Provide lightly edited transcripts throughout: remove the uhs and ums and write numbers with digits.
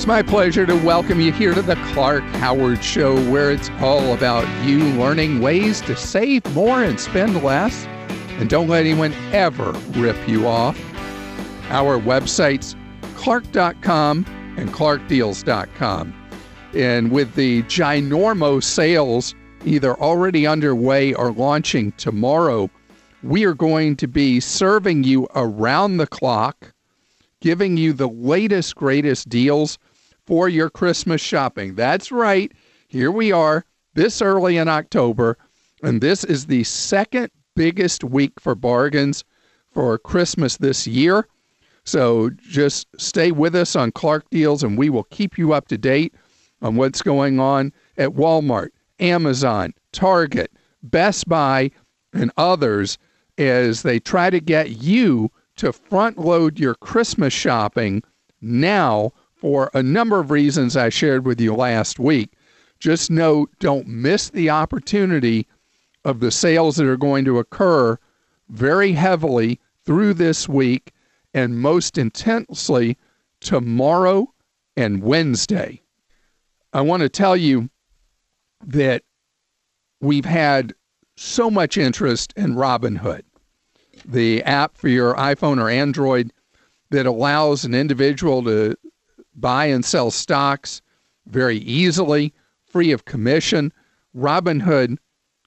It's my pleasure to welcome you here to the Clark Howard Show, where it's all about you learning ways to save more and spend less. And don't let anyone ever rip you off. Our websites, clark.com and clarkdeals.com. And with the ginormous sales either already underway or launching tomorrow, we are going to be serving you around the clock, giving you the latest, greatest deals for your Christmas shopping. That's right. Here we are this early in October, and this is the second biggest week for bargains for Christmas this year. So just stay with us on Clark Deals, and we will keep you up to date on what's going on at Walmart, Amazon, Target, Best Buy, and others as they try to get you to front load your Christmas shopping now for a number of reasons I shared with you last week. Just know, don't miss the opportunity of the sales that are going to occur very heavily through this week and most intensely tomorrow and Wednesday. I want to tell you that we've had so much interest in Robinhood, the app for your iPhone or Android that allows an individual to buy and sell stocks very easily, free of commission. Robinhood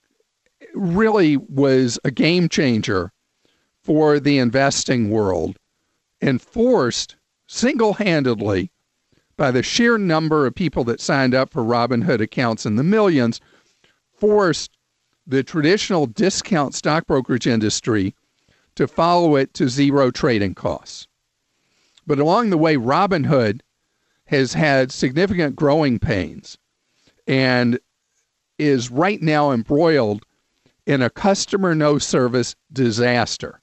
really was a game changer for the investing world and forced single-handedly, by the sheer number of people that signed up for Robinhood accounts in the millions, forced the traditional discount stock brokerage industry to follow it to zero trading costs. But along the way, Robinhood has had significant growing pains and is right now embroiled in a customer no service disaster.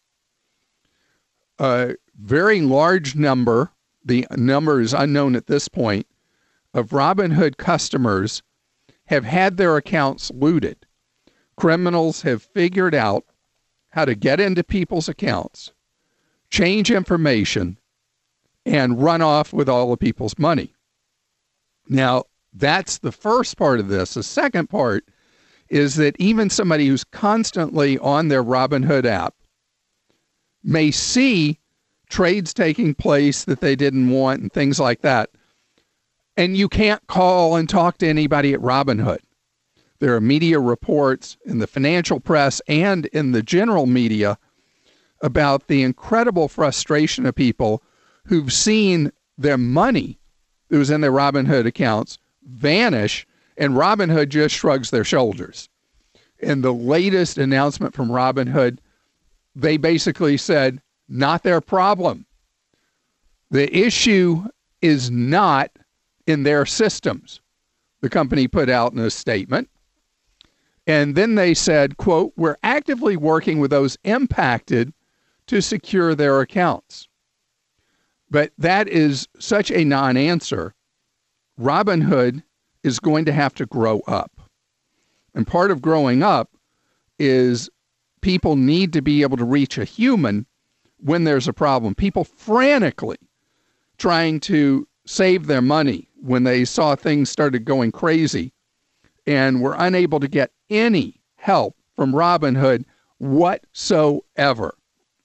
A very large number, the number is unknown at this point, of Robinhood customers have had their accounts looted. Criminals have figured out how to get into people's accounts, change information, and run off with all of people's money. Now, that's the first part of this. The second part is that even somebody who's constantly on their Robinhood app may see trades taking place that they didn't want and things like that. And you can't call and talk to anybody at Robinhood. There are media reports in the financial press and in the general media about the incredible frustration of people who've seen their money that was in their Robinhood accounts vanish, and Robinhood just shrugs their shoulders. In the latest announcement from Robinhood, they basically said, not their problem. The issue is not in their systems, the company put out in a statement. And then they said, quote, we're actively working with those impacted to secure their accounts. But that is such a non-answer. Robinhood is going to have to grow up. And part of growing up is people need to be able to reach a human when there's a problem. People frantically trying to save their money when they saw things started going crazy and were unable to get any help from Robinhood whatsoever.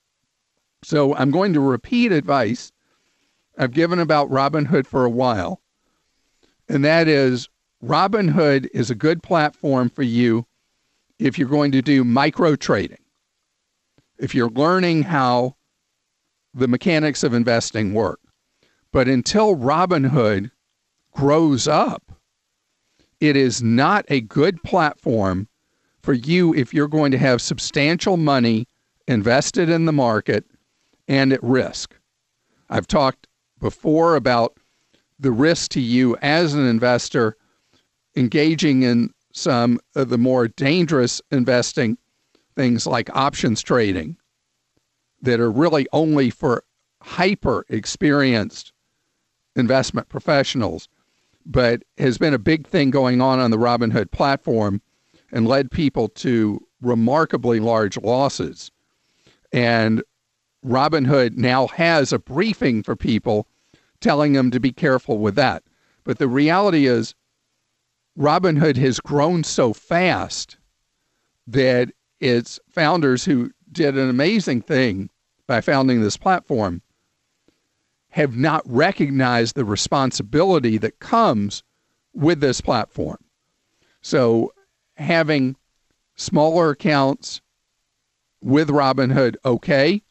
So I'm going to repeat advice I've given about Robinhood for a while, and that is Robinhood is a good platform for you if you're going to do micro trading, if you're learning how the mechanics of investing work. But until Robinhood grows up, it is not a good platform for you if you're going to have substantial money invested in the market and at risk. I've talked before about the risk to you as an investor engaging in some of the more dangerous investing, things like options trading, that are really only for hyper experienced investment professionals, but has been a big thing going on the Robinhood platform and led people to remarkably large losses. And Robinhood now has a briefing for people telling them to be careful with that. But the reality is Robinhood has grown so fast that its founders, who did an amazing thing by founding this platform, have not recognized the responsibility that comes with this platform. So having smaller accounts with Robinhood, okay,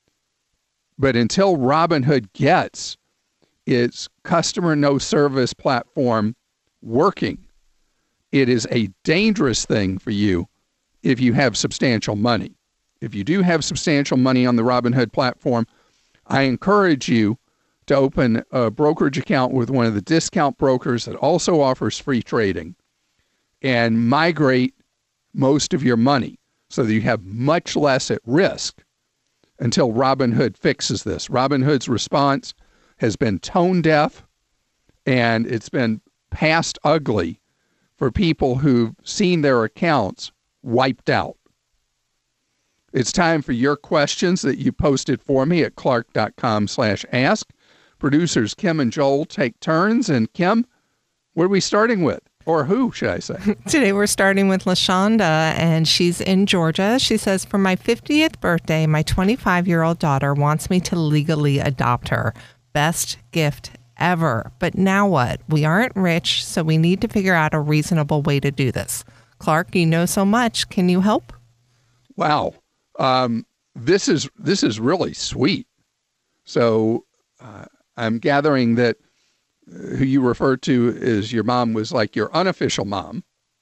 but until Robinhood gets its customer no service platform working, it is a dangerous thing for you if you have substantial money. If you do have substantial money on the Robinhood platform, I encourage you to open a brokerage account with one of the discount brokers that also offers free trading and migrate most of your money so that you have much less at risk until Robinhood fixes this. Robinhood's response has been tone deaf, and it's been past ugly for people who've seen their accounts wiped out. It's time for your questions that you posted for me at clark.com/ask. Producers Kim and Joel take turns. And Kim, what are we starting with? Or who, should I say? Today we're starting with LaShonda, and she's in Georgia. She says, for my 50th birthday, my 25-year-old daughter wants me to legally adopt her. Best gift ever. But now what? We aren't rich, so we need to figure out a reasonable way to do this. Clark, you know so much. Can you help? Wow. This is really sweet. So I'm gathering that who you refer to as your mom was like your unofficial mom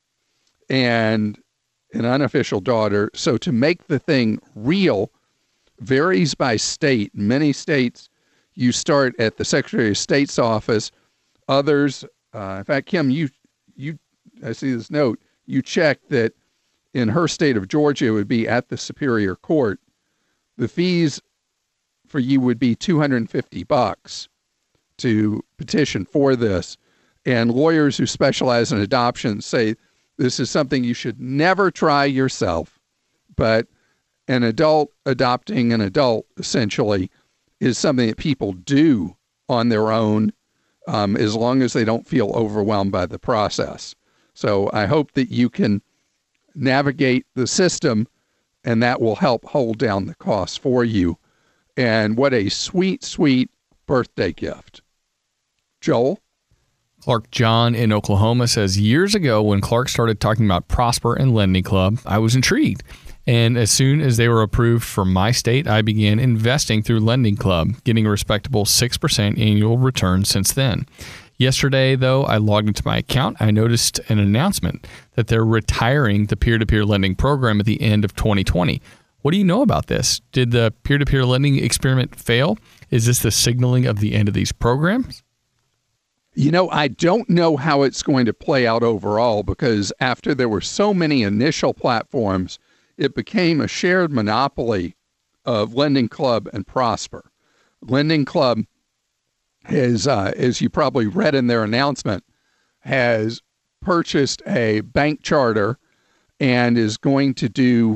and an unofficial daughter. So to make the thing real varies by state. In many states, you start at the Secretary of State's office. Others, in fact, Kim, you I see this note, you checked that in her state of Georgia, it would be at the Superior Court. The fees for you would be $250 to petition for this. And lawyers who specialize in adoption say this is something you should never try yourself, but an adult adopting an adult essentially is something that people do on their own as long as they don't feel overwhelmed by the process. So I hope that you can navigate the system and that will help hold down the costs for you. And what a sweet, sweet birthday gift. Joel? Clark John in Oklahoma says, years ago when Clark started talking about Prosper and Lending Club, I was intrigued. And as soon as they were approved for my state, I began investing through Lending Club, getting a respectable 6% annual return since then. Yesterday, though, I logged into my account. I noticed an announcement that they're retiring the peer-to-peer lending program at the end of 2020. What do you know about this? Did the peer-to-peer lending experiment fail? Is this the signaling of the end of these programs? You know, I don't know how it's going to play out overall because after there were so many initial platforms, it became a shared monopoly of Lending Club and Prosper. Lending Club has, as you probably read in their announcement, has purchased a bank charter and is going to do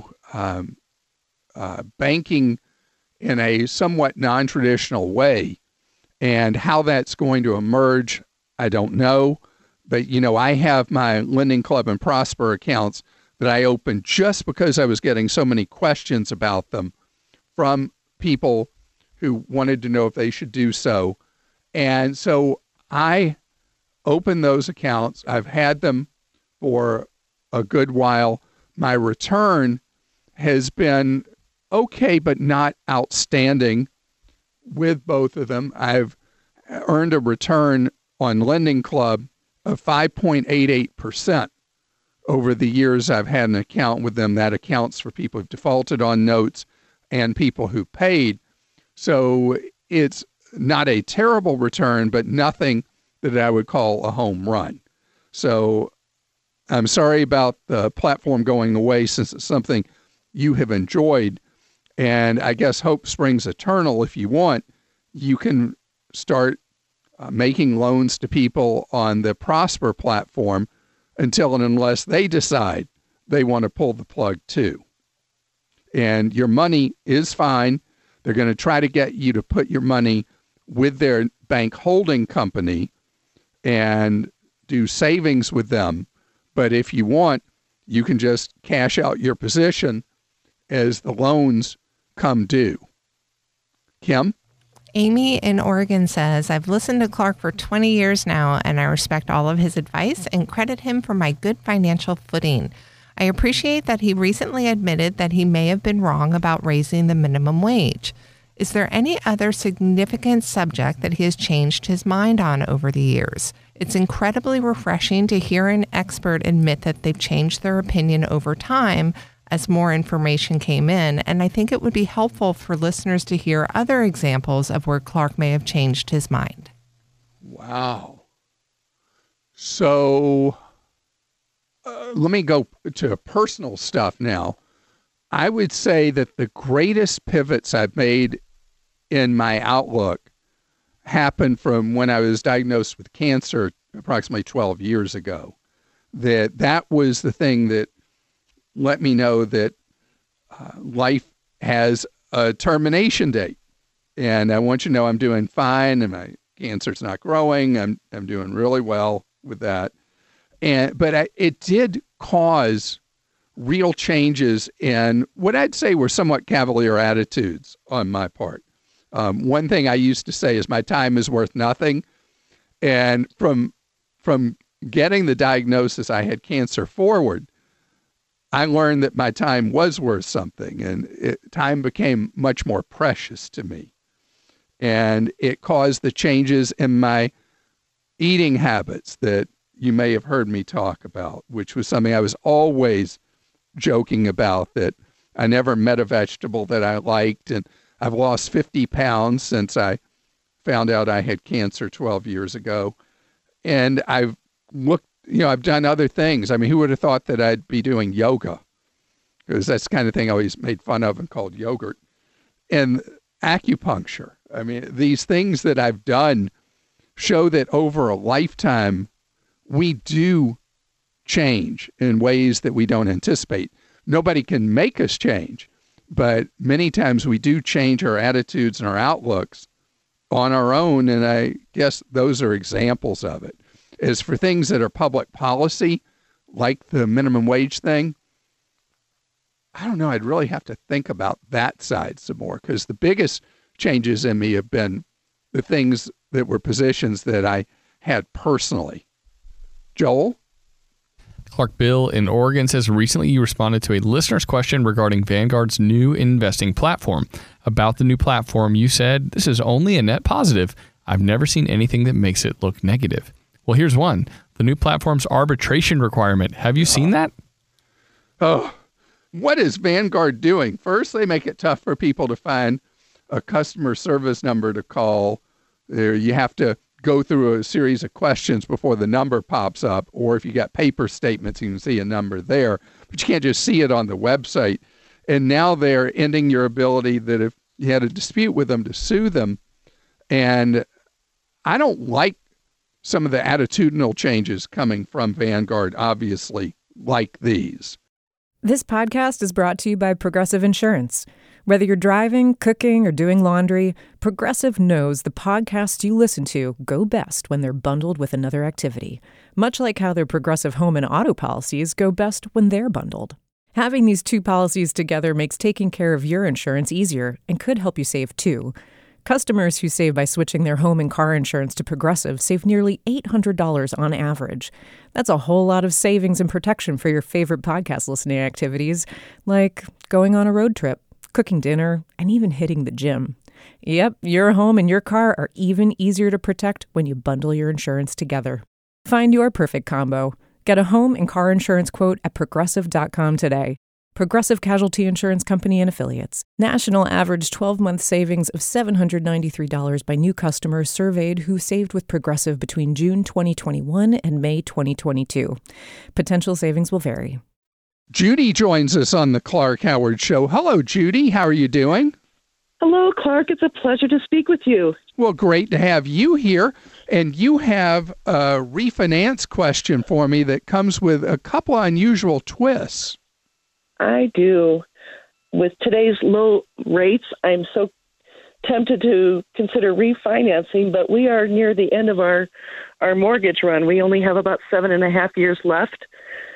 banking in a somewhat non-traditional way. And how that's going to emerge, I don't know. But, you know, I have my Lending Club and Prosper accounts that I opened just because I was getting so many questions about them from people who wanted to know if they should do so. And so I opened those accounts. I've had them for a good while. My return has been okay, but not outstanding with both of them. I've earned a return on Lending Club of 5.88% over the years I've had an account with them. That accounts for people who've defaulted on notes and people who paid. So it's not a terrible return, but nothing that I would call a home run. So I'm sorry about the platform going away since it's something you have enjoyed. And I guess hope springs eternal. If you want, you can start making loans to people on the Prosper platform until and unless they decide they want to pull the plug too. And your money is fine. They're going to try to get you to put your money with their bank holding company and do savings with them. But if you want, you can just cash out your position as the loans come due. Kim? Amy in Oregon says, I've listened to Clark for 20 years now, and I respect all of his advice and credit him for my good financial footing. I appreciate that he recently admitted that he may have been wrong about raising the minimum wage. Is there any other significant subject that he has changed his mind on over the years? It's incredibly refreshing to hear an expert admit that they've changed their opinion over time as more information came in, and I think it would be helpful for listeners to hear other examples of where Clark may have changed his mind. Wow. So let me go to personal stuff now. I would say that the greatest pivots I've made in my outlook happened from when I was diagnosed with cancer approximately 12 years ago. That was the thing that let me know that life has a termination date. And I want you to know I'm doing fine and my cancer's not growing. I'm doing really well with that. But it did cause real changes in what I'd say were somewhat cavalier attitudes on my part. One thing I used to say is my time is worth nothing. And from getting the diagnosis I had cancer forward, I learned that my time was worth something, and time became much more precious to me. And it caused the changes in my eating habits that you may have heard me talk about, which was something I was always joking about, that I never met a vegetable that I liked. And I've lost 50 pounds since I found out I had cancer 12 years ago. And I've I've done other things. I mean, who would have thought that I'd be doing yoga? Because that's the kind of thing I always made fun of and called yogurt. And acupuncture. I mean, these things that I've done show that over a lifetime, we do change in ways that we don't anticipate. Nobody can make us change, but many times we do change our attitudes and our outlooks on our own, and I guess those are examples of it. As for things that are public policy, like the minimum wage thing, I don't know. I'd really have to think about that side some more, because the biggest changes in me have been the things that were positions that I had personally. Joel? Clark Bill in Oregon says, recently you responded to a listener's question regarding Vanguard's new investing platform. About the new platform, you said, this is only a net positive. I've never seen anything that makes it look negative. Well, here's one. The new platform's arbitration requirement. Have you seen that? Oh, what is Vanguard doing? First, they make it tough for people to find a customer service number to call. You have to go through a series of questions before the number pops up, or if you got paper statements, you can see a number there, but you can't just see it on the website. And now they're ending your ability that if you had a dispute with them to sue them. And I don't like some of the attitudinal changes coming from Vanguard, obviously, like these. This podcast is brought to you by Progressive Insurance. Whether you're driving, cooking, or doing laundry, Progressive knows the podcasts you listen to go best when they're bundled with another activity, much like how their Progressive home and auto policies go best when they're bundled. Having these two policies together makes taking care of your insurance easier and could help you save too. Customers who save by switching their home and car insurance to Progressive save nearly $800 on average. That's a whole lot of savings and protection for your favorite podcast listening activities, like going on a road trip, cooking dinner, and even hitting the gym. Yep, your home and your car are even easier to protect when you bundle your insurance together. Find your perfect combo. Get a home and car insurance quote at Progressive.com today. Progressive Casualty Insurance Company and Affiliates. National average 12-month savings of $793 by new customers surveyed who saved with Progressive between June 2021 and May 2022. Potential savings will vary. Judy joins us on the Clark Howard Show. Hello, Judy. How are you doing? Hello, Clark. It's a pleasure to speak with you. Well, great to have you here. And you have a refinance question for me that comes with a couple unusual twists. I do. With today's low rates, I'm so tempted to consider refinancing, but we are near the end of our mortgage run. We only have about 7.5 years left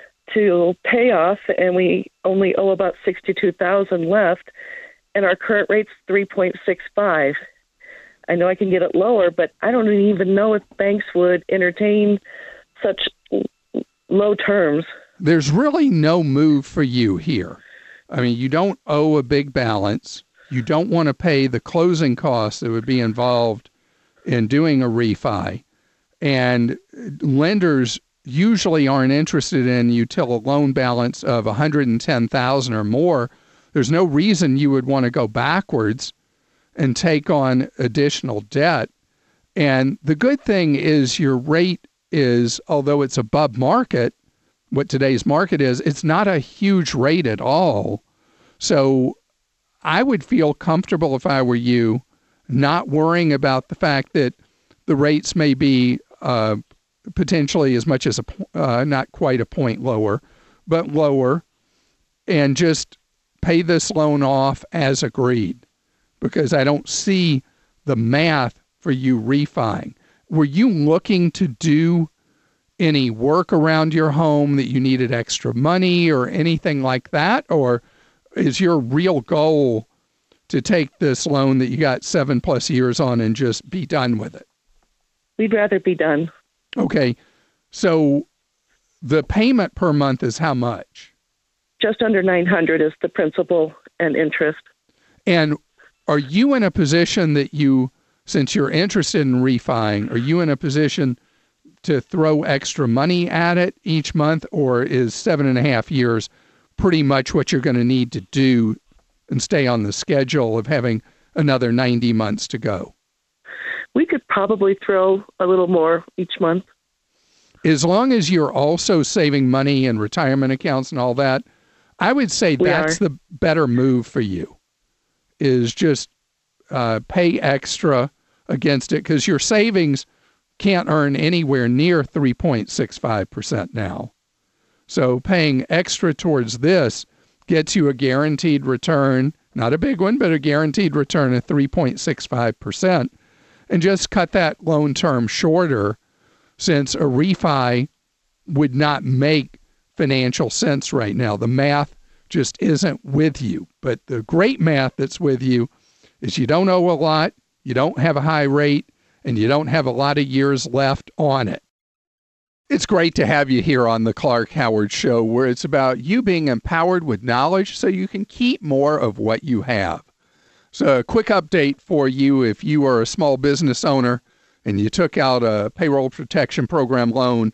to pay off, and we only owe about $62,000 left, and our current rate's 3.65. I know I can get it lower, but I don't even know if banks would entertain such low terms. There's really no move for you here. I mean, you don't owe a big balance. You don't want to pay the closing costs that would be involved in doing a refi. And lenders usually aren't interested in you till a loan balance of $110,000 or more. There's no reason you would want to go backwards and take on additional debt. And the good thing is your rate is, although it's above market, what today's market is, it's not a huge rate at all. So I would feel comfortable if I were you, not worrying about the fact that the rates may be potentially as much as not quite a point lower, but lower, and just pay this loan off as agreed, because I don't see the math for you refining. Were you looking to do any work around your home that you needed extra money or anything like that? Or is your real goal to take this loan that you got 7+ years on and just be done with it? We'd rather be done. Okay. So the payment per month is how much? Just under $900 is the principal and interest. And are you in a position that you, since you're interested in refining, are you in a position to throw extra money at it each month, or is 7.5 years pretty much what you're going to need to do and stay on the schedule of having another 90 months to go? We could probably throw a little more each month. As long as you're also saving money in retirement accounts and all that, I would say that's the better move for you, is just pay extra against it, because your savings can't earn anywhere near 3.65% now. So paying extra towards this gets you a guaranteed return, not a big one, but a guaranteed return of 3.65%, and just cut that loan term shorter, since a refi would not make financial sense right now. The math just isn't with you. But the great math that's with you is you don't owe a lot, you don't have a high rate, and you don't have a lot of years left on it. It's great to have you here on the Clark Howard Show, where it's about you being empowered with knowledge so you can keep more of what you have. So a quick update for you: if you are a small business owner and you took out a payroll protection program loan,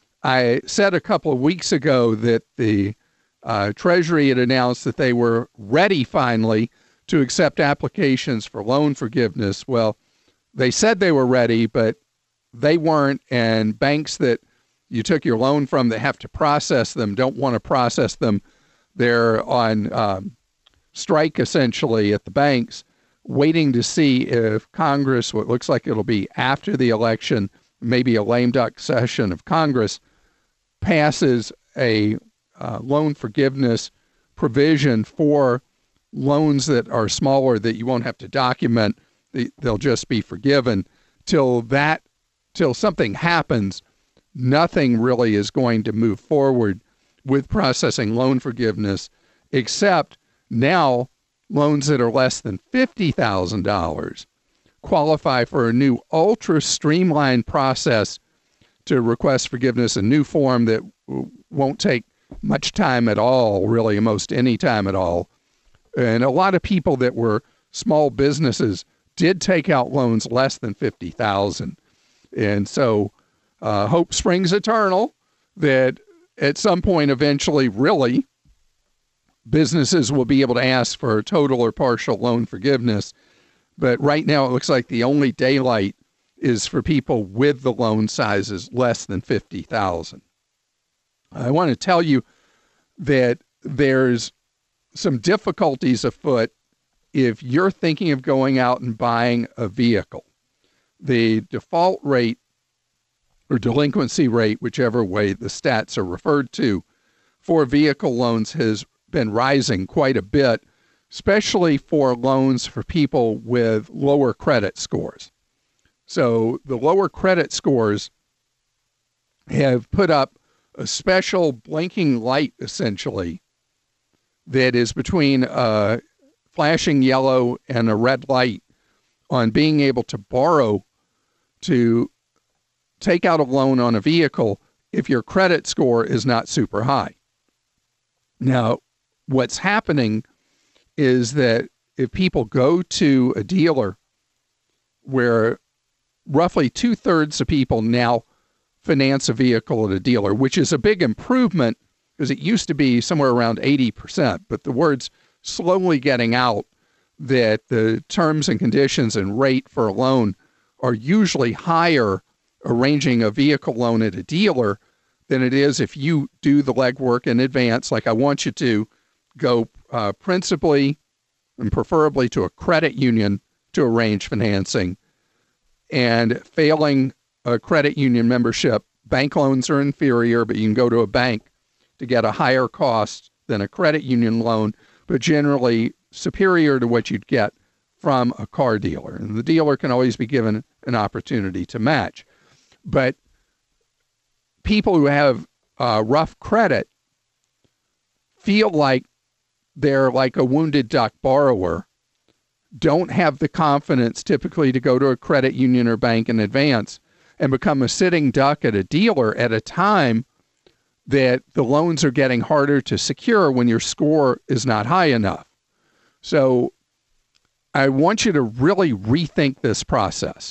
I said a couple of weeks ago that the Treasury had announced that they were ready finally to accept applications for loan forgiveness. Well, they said they were ready, but they weren't, and banks that you took your loan from that have to process them don't want to process them. They're on strike, essentially, at the banks, waiting to see if Congress, what looks like it'll be after the election, maybe a lame duck session of Congress, passes a loan forgiveness provision for loans that are smaller that you won't have to document. They'll just be forgiven. Till something happens, nothing really is going to move forward with processing loan forgiveness, except now loans that are less than $50,000 qualify for a new ultra streamlined process to request forgiveness, a new form that won't take much time at all, really, most any time at all. And a lot of people that were small businesses did take out loans less than $50,000. And so hope springs eternal that at some point eventually, really, businesses will be able to ask for total or partial loan forgiveness. But right now it looks like the only daylight is for people with the loan sizes less than $50,000. I want to tell you that there's some difficulties afoot if you're thinking of going out and buying a vehicle. The default rate or delinquency rate, whichever way the stats are referred to, for vehicle loans has been rising quite a bit especially for loans for people with lower credit scores. So the lower credit scores have put up a special blinking light, essentially, that is between a flashing yellow and a red light on being able to borrow to take out a loan on a vehicle if your credit score is not super high. Now, what's happening is that if people go to a dealer where roughly 2/3 of people now finance a vehicle at a dealer, which is a big improvement because it used to be somewhere around 80%, but the word's slowly getting out that the terms and conditions and rate for a loan are usually higher arranging a vehicle loan at a dealer than it is if you do the legwork in advance, like I want you to go principally and preferably to a credit union to arrange financing. And failing a credit union membership, bank loans are inferior, but you can go to a bank to get a higher cost than a credit union loan, but generally superior to what you'd get from a car dealer. And the dealer can always be given an opportunity to match. But people who have rough credit feel like they're like a wounded duck borrower, don't have the confidence typically to go to a credit union or bank in advance, and become a sitting duck at a dealer at a time that the loans are getting harder to secure when your score is not high enough. So I want you to really rethink this process.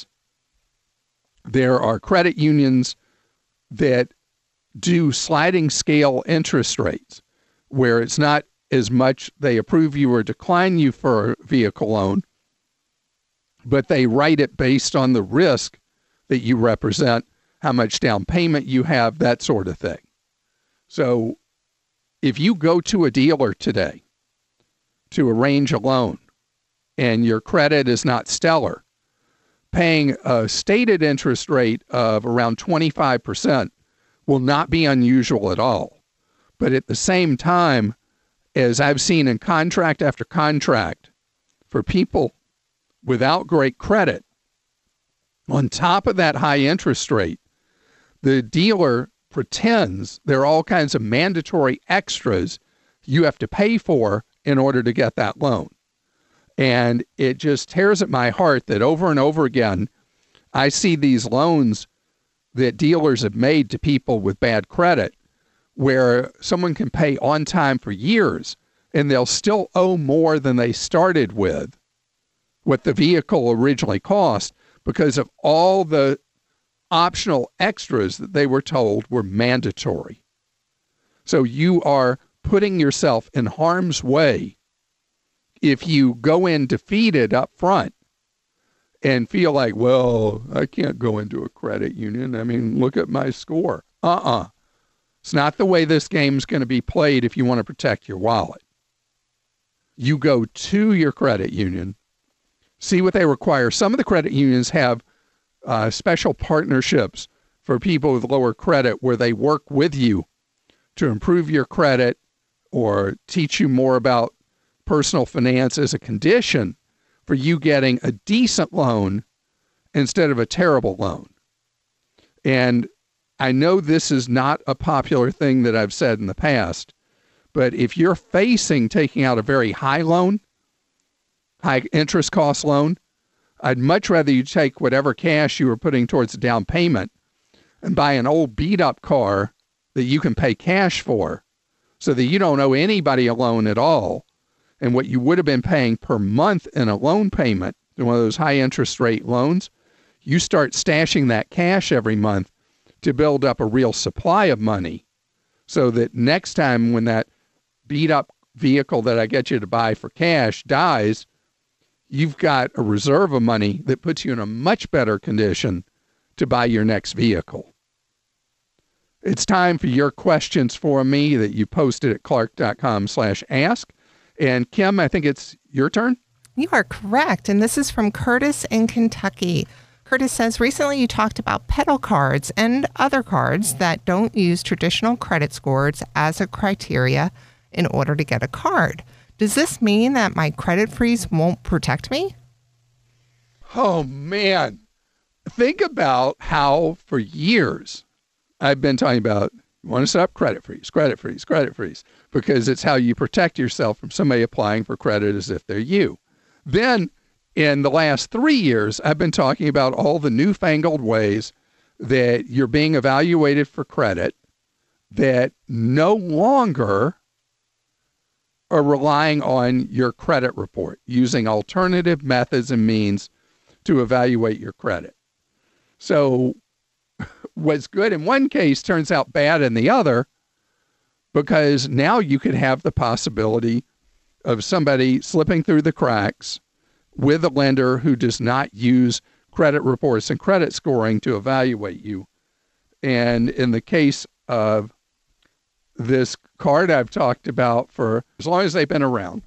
There are credit unions that do sliding scale interest rates where it's not as much they approve you or decline you for a vehicle loan, but they write it based on the risk that you represent, how much down payment you have, that sort of thing. So if you go to a dealer today to arrange a loan and your credit is not stellar, paying a stated interest rate of around 25% will not be unusual at all. But at the same time, as I've seen in contract after contract, for people without great credit, on top of that high interest rate, the dealer pretends there are all kinds of mandatory extras you have to pay for in order to get that loan. And it just tears at my heart that over and over again, I see these loans that dealers have made to people with bad credit where someone can pay on time for years and they'll still owe more than they started with, what the vehicle originally cost, because of all the optional extras that they were told were mandatory. So you are putting yourself in harm's way if you go in defeated up front and feel like, well, I can't go into a credit union. I mean, look at my score. It's not the way this game's going to be played if you want to protect your wallet. You go to your credit union, see what they require. Some of the credit unions have special partnerships for people with lower credit where they work with you to improve your credit or teach you more about personal finance as a condition for you getting a decent loan instead of a terrible loan. And I know this is not a popular thing that I've said in the past, but if you're facing taking out a very high loan, high interest cost loan, I'd much rather you take whatever cash you were putting towards the down payment and buy an old beat up car that you can pay cash for so that you don't owe anybody a loan at all. And what you would have been paying per month in a loan payment in one of those high interest rate loans, you start stashing that cash every month to build up a real supply of money so that next time when that beat up vehicle that I get you to buy for cash dies, you've got a reserve of money that puts you in a much better condition to buy your next vehicle. It's time for your questions for me that you posted at clark.com/ask. And Kim, I think it's your turn. You are correct. And this is from Curtis in Kentucky. Curtis says, recently you talked about pedal cards and other cards that don't use traditional credit scores as a criteria in order to get a card. Does this mean that my credit freeze won't protect me? Oh, man. Think about how for years I've been talking about, you want to set up credit freeze, because it's how you protect yourself from somebody applying for credit as if they're you. Then in the last 3 years, I've been talking about all the newfangled ways that you're being evaluated for credit that no longer are relying on your credit report, using alternative methods and means to evaluate your credit. So what's good in one case turns out bad in the other, because now you could have the possibility of somebody slipping through the cracks with a lender who does not use credit reports and credit scoring to evaluate you. And in the case of this card I've talked about for as long as they've been around,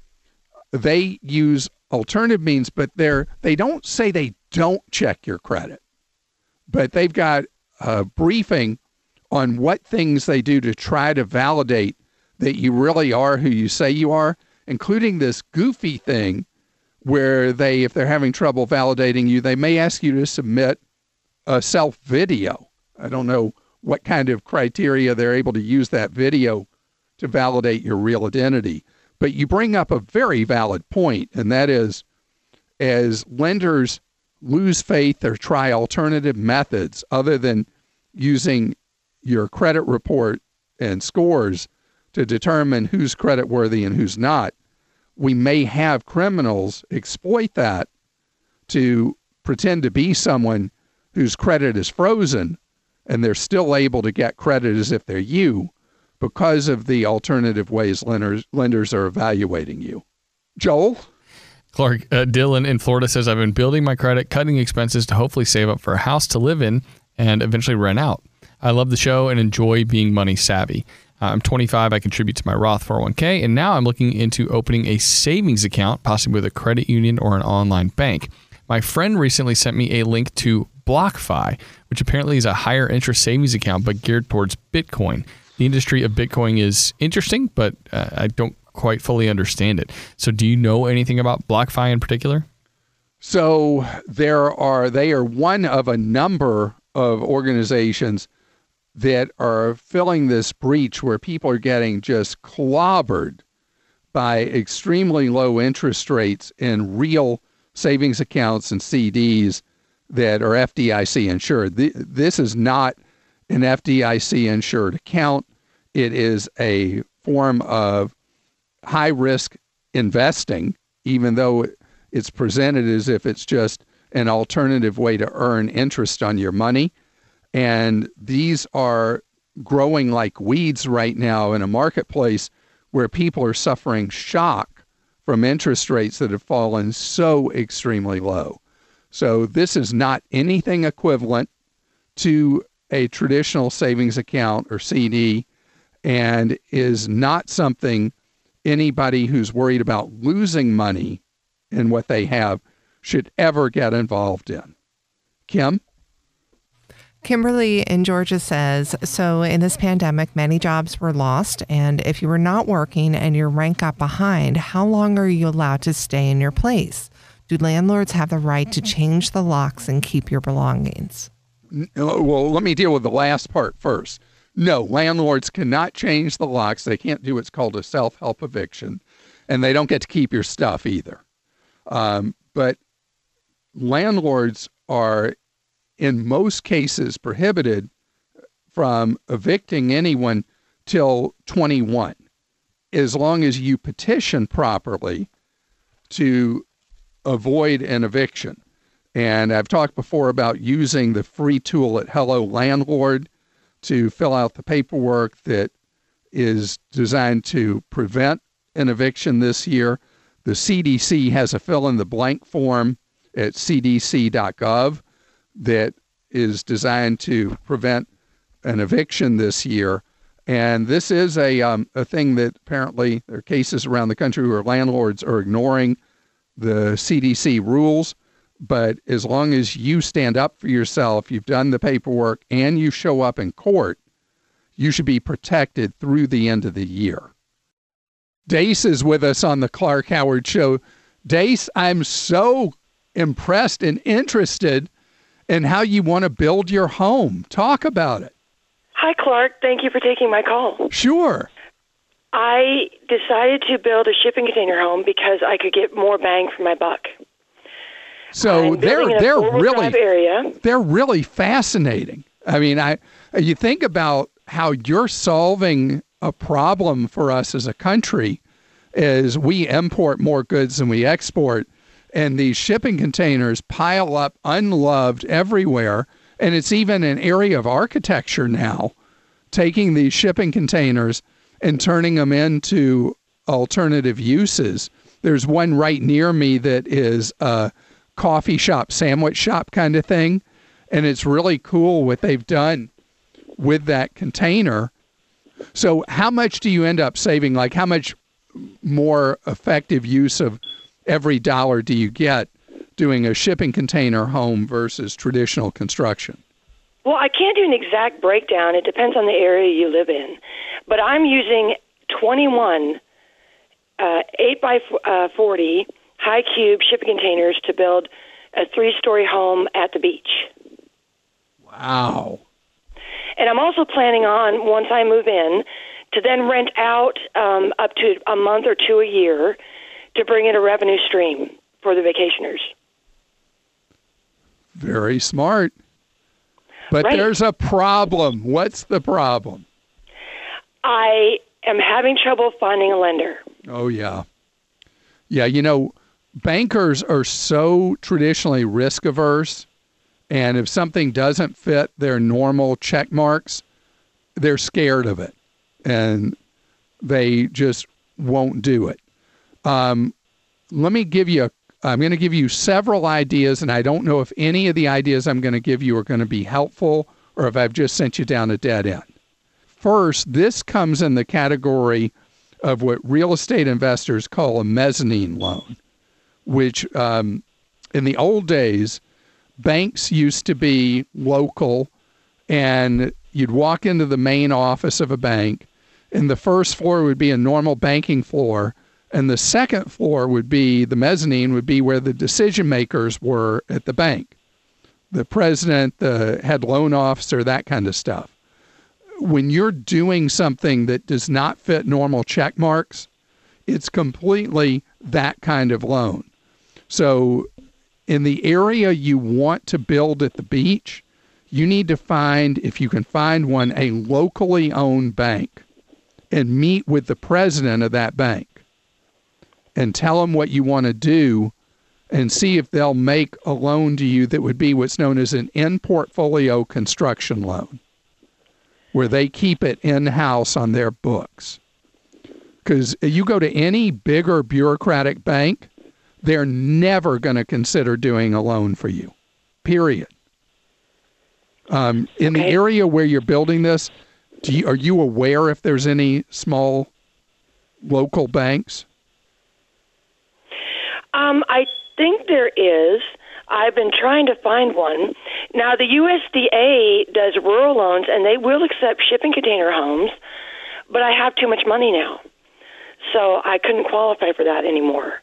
they use alternative means, but they don't say they don't check your credit, but they've got a briefing on what things they do to try to validate that you really are who you say you are, including this goofy thing where if they're having trouble validating you, they may ask you to submit a self video. I don't know what kind of criteria they're able to use that video to validate your real identity. But you bring up a very valid point, and that is, as lenders lose faith or try alternative methods other than using your credit report and scores to determine who's creditworthy and who's not, we may have criminals exploit that to pretend to be someone whose credit is frozen, and they're still able to get credit as if they're you because of the alternative ways lenders are evaluating you. Joel? Clark, Dylan in Florida says, I've been building my credit, cutting expenses to hopefully save up for a house to live in and eventually rent out. I love the show and enjoy being money savvy. I'm 25. I contribute to my Roth 401k, and now I'm looking into opening a savings account, possibly with a credit union or an online bank. My friend recently sent me a link to BlockFi, which apparently is a higher interest savings account, but geared towards Bitcoin. The industry of Bitcoin is interesting, but I don't quite fully understand it. So do you know anything about BlockFi in particular? So they are one of a number of organizations that are filling this breach where people are getting just clobbered by extremely low interest rates in real savings accounts and CDs that are FDIC insured. This is not an FDIC insured account. It is a form of high risk investing, even though it's presented as if it's just an alternative way to earn interest on your money. And these are growing like weeds right now in a marketplace where people are suffering shock from interest rates that have fallen so extremely low. So this is not anything equivalent to a traditional savings account or CD, and is not something anybody who's worried about losing money in what they have should ever get involved in. Kim? Kimberly in Georgia says, so in this pandemic, many jobs were lost. And if you were not working and your rent got behind, how long are you allowed to stay in your place? Do landlords have the right to change the locks and keep your belongings? Well, let me deal with the last part first. No, landlords cannot change the locks. They can't do what's called a self-help eviction, and they don't get to keep your stuff either. But landlords are, in most cases, prohibited from evicting anyone till 21, as long as you petition properly to avoid an eviction. And I've talked before about using the free tool at Hello Landlord to fill out the paperwork that is designed to prevent an eviction this year. The CDC has a fill-in-the-blank form at cdc.gov that is designed to prevent an eviction this year. And this is a thing that apparently there are cases around the country where landlords are ignoring the CDC rules. But as long as you stand up for yourself, you've done the paperwork, and you show up in court, you should be protected through the end of the year. Dace is with us on the Clark Howard Show. Dace, I'm so impressed and interested in how you want to build your home. Talk about it. Hi, Clark. Thank you for taking my call. Sure. I decided to build a shipping container home because I could get more bang for my buck. So they're really fascinating. I mean, you think about how you're solving a problem for us as a country is we import more goods than we export, and these shipping containers pile up unloved everywhere. And it's even an area of architecture now, taking these shipping containers and turning them into alternative uses. There's one right near me that is a coffee shop, sandwich shop kind of thing. And it's really cool what they've done with that container. So how much do you end up saving? Like how much more effective use of every dollar do you get doing a shipping container home versus traditional construction? Well, I can't do an exact breakdown. It depends on the area you live in. But I'm using 21 8x40 high cube shipping containers to build a 3-story home at the beach. Wow. And I'm also planning on, once I move in, to then rent out up to a month or two a year to bring in a revenue stream for the vacationers. Very smart. But right. There's a problem. What's the problem? I am having trouble finding a lender. Oh, yeah. Yeah, you know, bankers are so traditionally risk averse, and if something doesn't fit their normal check marks, they're scared of it, and they just won't do it. I'm going to give you several ideas, and I don't know if any of the ideas I'm going to give you are going to be helpful or if I've just sent you down a dead end. First, this comes in the category of what real estate investors call a mezzanine loan, which in the old days, banks used to be local, and you'd walk into the main office of a bank, and the first floor would be a normal banking floor, and the second floor would be, the mezzanine would be where the decision makers were at the bank. The president, the head loan officer, that kind of stuff. When you're doing something that does not fit normal check marks, it's completely that kind of loan. So in the area you want to build at the beach, you need to find, if you can find one, a locally owned bank and meet with the president of that bank and tell them what you want to do and see if they'll make a loan to you that would be what's known as an in-portfolio construction loan, where they keep it in-house on their books. Because you go to any bigger bureaucratic bank, they're never going to consider doing a loan for you, period. In the area where you're building this, are you aware if there's any small local banks? I think there is. I've been trying to find one. Now, the USDA does rural loans, and they will accept shipping container homes, but I have too much money now, so I couldn't qualify for that anymore.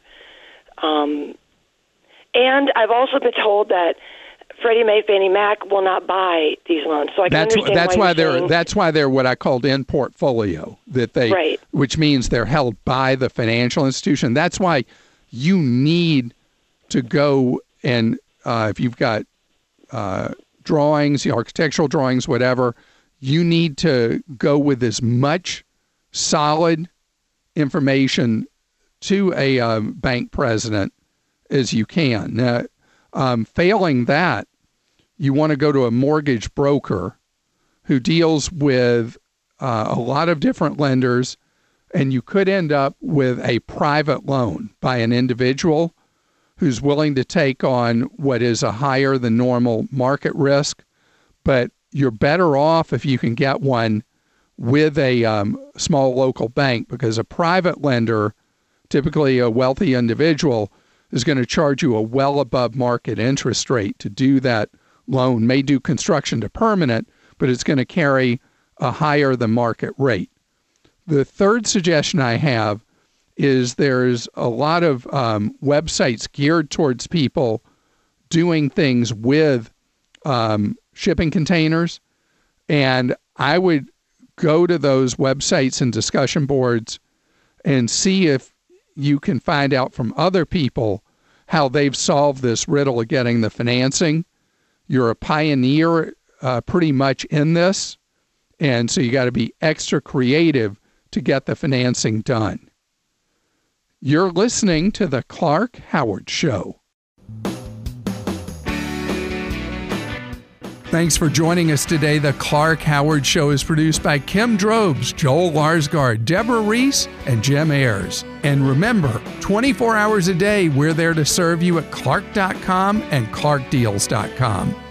And I've also been told that Freddie Mae, Fannie Mac will not buy these loans. So I can understand that's why they're what I called in portfolio, right. Which means they're held by the financial institution. That's why you need to go and if you've got drawings, the architectural drawings, whatever, you need to go with as much solid information to a bank president as you can. Now, failing that, you want to go to a mortgage broker who deals with a lot of different lenders, and you could end up with a private loan by an individual who's willing to take on what is a higher than normal market risk, but you're better off if you can get one with a small local bank, because a private lender, typically a wealthy individual, is going to charge you a well above market interest rate to do that loan. May do construction to permanent, but it's going to carry a higher than market rate. The third suggestion I have is there's a lot of websites geared towards people doing things with shipping containers. And I would go to those websites and discussion boards and see if you can find out from other people how they've solved this riddle of getting the financing. You're a pioneer pretty much in this, and so you got to be extra creative to get the financing done. You're listening to The Clark Howard Show. Thanks for joining us today. The Clark Howard Show is produced by Kim Drobes, Joel Larsgaard, Deborah Reese, and Jim Ayers. And remember, 24 hours a day, we're there to serve you at Clark.com and ClarkDeals.com.